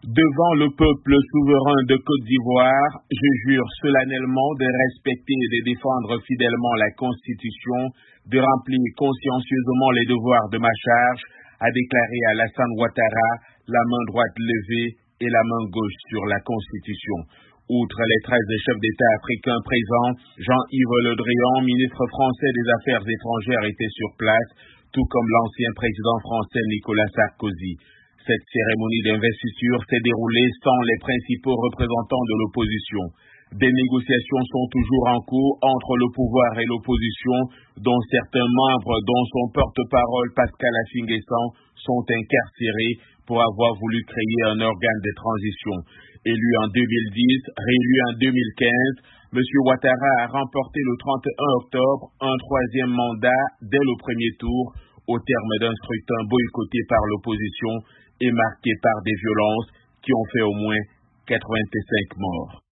Devant le peuple souverain de Côte d'Ivoire, je jure solennellement de respecter et de défendre fidèlement la Constitution, de remplir consciencieusement les devoirs de ma charge, a déclaré Alassane Ouattara, la main droite levée et la main gauche sur la Constitution. Outre les 13 chefs d'État africains présents, Jean-Yves Le Drian, ministre français des Affaires étrangères, était sur place, tout comme l'ancien président français Nicolas Sarkozy. Cette cérémonie d'investiture s'est déroulée sans les principaux représentants de l'opposition. Des négociations sont toujours en cours entre le pouvoir et l'opposition, dont certains membres, dont son porte-parole Pascal Affi-N'Guessan, sont incarcérés pour avoir voulu créer un organe de transition. Élu en 2010, réélu en 2015, M. Ouattara a remporté le 31 octobre un troisième mandat dès le premier tour, au terme d'un scrutin boycotté par l'opposition et marqué par des violences qui ont fait au moins 85 morts.